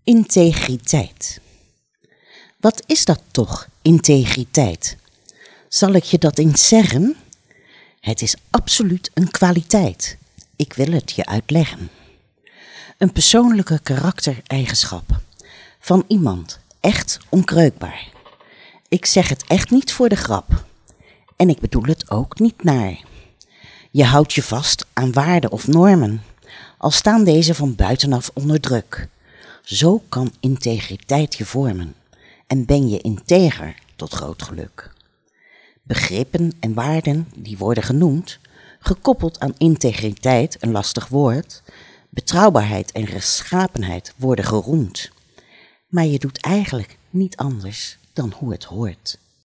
Integriteit. Wat is dat toch, integriteit? Zal ik je dat eens zeggen? Het is absoluut een kwaliteit. Ik wil het je uitleggen. Een persoonlijke karaktereigenschap van iemand, echt onkreukbaar. Ik zeg het echt niet voor de grap. En ik bedoel het ook niet naar. Je houdt je vast aan waarden of normen, al staan deze van buitenaf onder druk. Zo kan integriteit je vormen en ben je integer tot groot geluk. Begrippen en waarden die worden genoemd, gekoppeld aan integriteit, een lastig woord, betrouwbaarheid en rechtschapenheid worden geroemd. Maar je doet eigenlijk niet anders dan hoe het hoort.